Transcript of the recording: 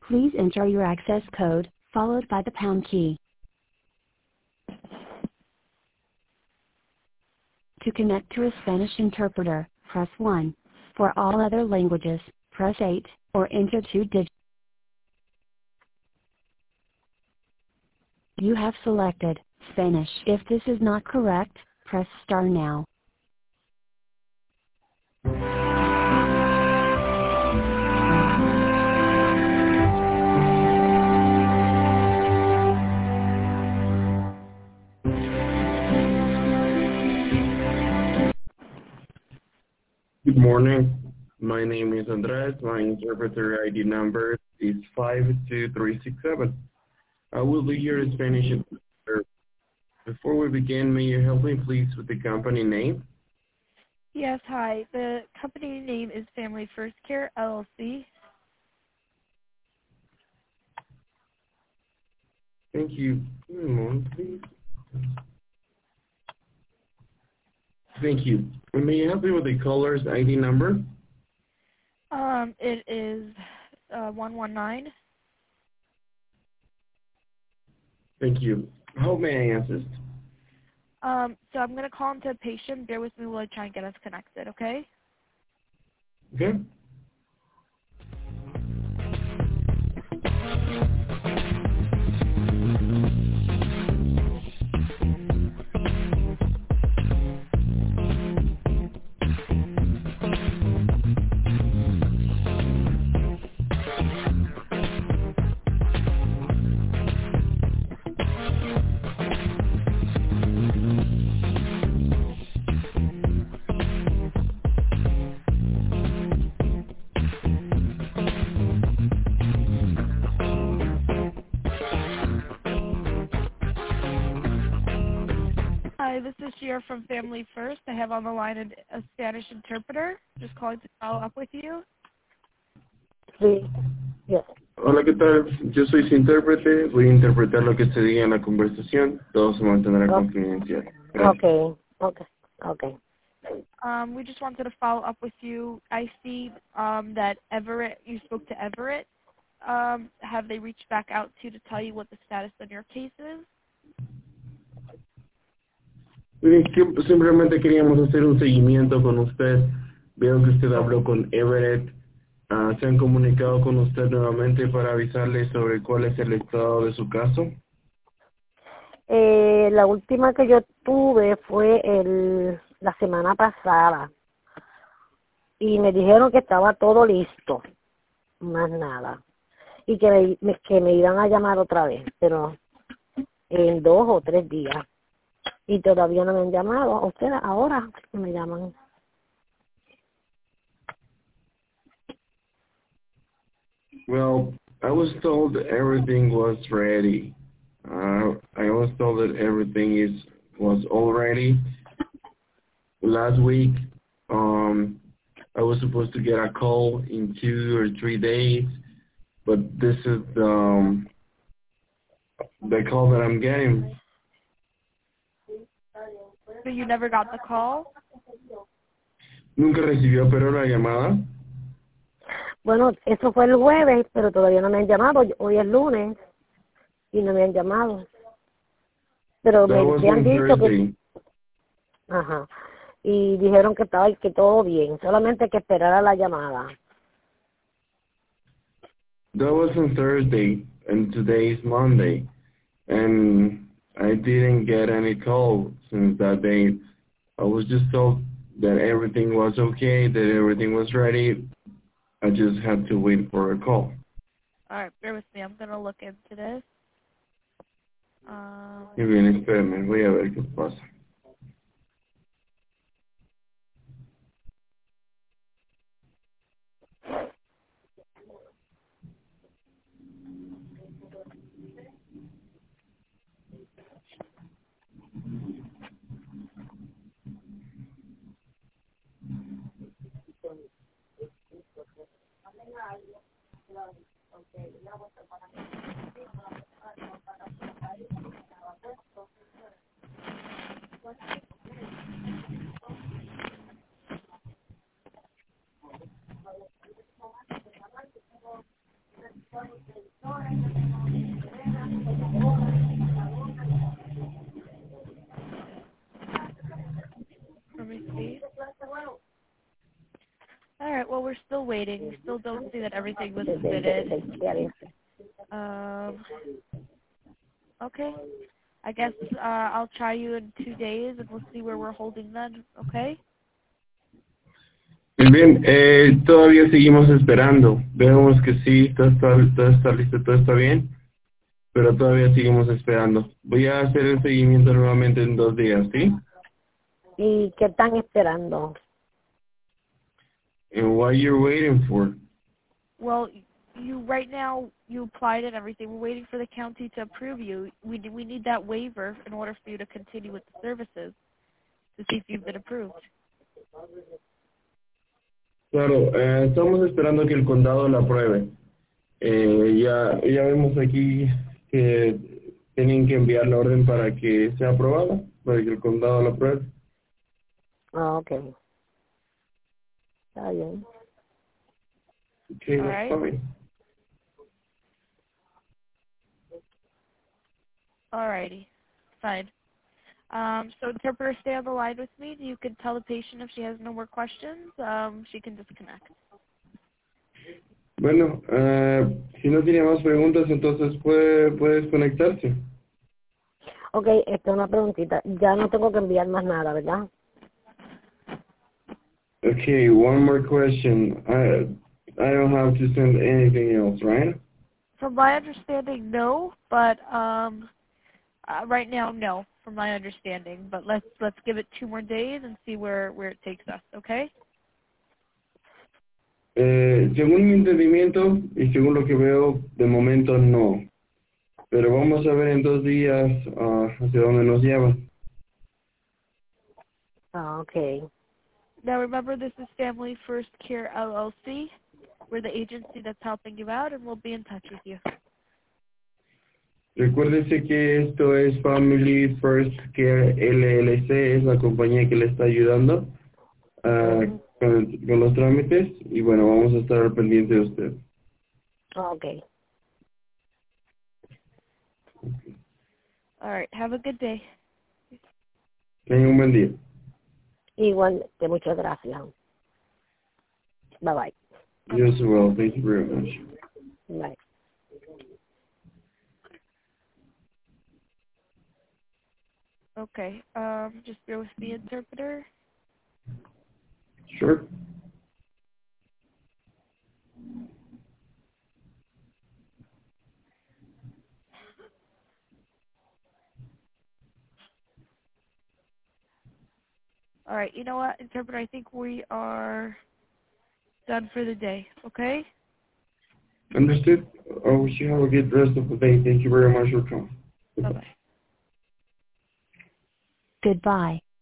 Please enter your access code, followed by the pound key. To connect to a Spanish interpreter, press 1. For all other languages, press 8, or enter 2 digits. You have selected Spanish. If this is not correct, press star now. Good morning. My name is Andres. My interpreter ID number is 52367. I will be your Spanish interpreter. Before we begin, may you help me please with the company name? Yes, hi. The company name is Family First Care, LLC. Thank you. Give me a moment, please. Thank you. And may you help me with the caller's ID number? It is 119. Thank you. How may I assist? So I'm going to call into a patient. Bear with me while I try and get us connected, okay? Okay. Hi, this is Shira from Family First. I have on the line a Spanish interpreter. Just calling to follow up with you. Sí, yes. Hola, ¿qué tal? Yo soy su intérprete. Voy a interpretar lo que se diga en la conversación. Todo se mantendrá confidencial. Gracias. Okay. We just wanted to follow up with you. I see that Everett, you spoke to Everett. Have they reached back out to you to tell you what the status on your case is? Simplemente queríamos hacer un seguimiento con usted. Veo que usted habló con Everett. ¿Se han comunicado con usted nuevamente para avisarle sobre cuál es el estado de su caso? La última que yo tuve fue la semana pasada y me dijeron que estaba todo listo, más nada, y que me iban a llamar otra vez, pero en 2 o 3 días, y todavía no me han llamado. A ustedes ahora que me llaman. Well, I was told that everything was ready. I was told that everything was all ready. Last week, I was supposed to get a call in 2 or 3 days, but this is the call that I'm getting. So you never got the call? ¿Nunca recibió pero la llamada? Bueno, eso fue el jueves, pero todavía no me han llamado. Hoy es lunes y no me han llamado. Pero me han dicho que... Ajá. Y dijeron que estaba que todo bien, solamente que esperara la llamada. That was on Thursday, and today is Monday, and I didn't get any call since that day. I was just told that everything was okay, that everything was ready. I just had to wait for a call. All right, bear with me. I'm going to look into this. Muy bien, espérame, voy a ver qué pasa. Let me see. All right. Well, we're still waiting. We still don't see that everything was submitted. Okay. I guess I'll try you in 2 days, and we'll see where we're holding then. Okay. Muy bien, todavía seguimos esperando. Vemos que sí, todo está listo, todo está bien, pero todavía seguimos esperando. Voy a hacer el seguimiento nuevamente en 2 días, ¿sí? ¿Y qué están esperando? And what you're waiting for? Well, you right now you applied and everything. We're waiting for the county to approve you. We need that waiver in order for you to continue with the services to see if you've been approved. Claro, estamos esperando que el condado la apruebe. Ya vemos aquí que tienen que enviar la orden para que sea aprobada, para que el condado la apruebe. Ah, ok. Está bien. Okay, All that's right. fine. Alrighty, fine. So interpreter, stay on the line with me. You can tell the patient if she has no more questions, she can disconnect. Bueno, si no tiene más preguntas, entonces puedes conectarse. Ok, una preguntita. Ya no tengo que enviar más nada, ¿verdad? Okay, one more question. I don't have to send anything else, right? From my understanding, no, but right now, no, from my understanding. But let's give it 2 more days and see where it takes us, okay? Según mi entendimiento y según lo que veo, de momento no. Pero vamos a ver en 2 días hacia dónde nos lleva. Ah, ok. Now remember, this is Family First Care LLC. We're the agency that's helping you out, and we'll be in touch with you. Recuérdese que esto es Family First Care LLC, es la compañía que le está ayudando con los trámites y bueno, vamos a estar al pendiente de usted. Ok. All right, have a good day. Tenga un buen día. Igual, muchas gracias. Bye bye. You as well. Thank you very much. Bye. Okay, just bear with the interpreter. Sure. All right, you know what, interpreter, I think we are done for the day, okay? Understood. I wish you have a good rest of the day. Thank you very much for coming. Bye-bye. Goodbye.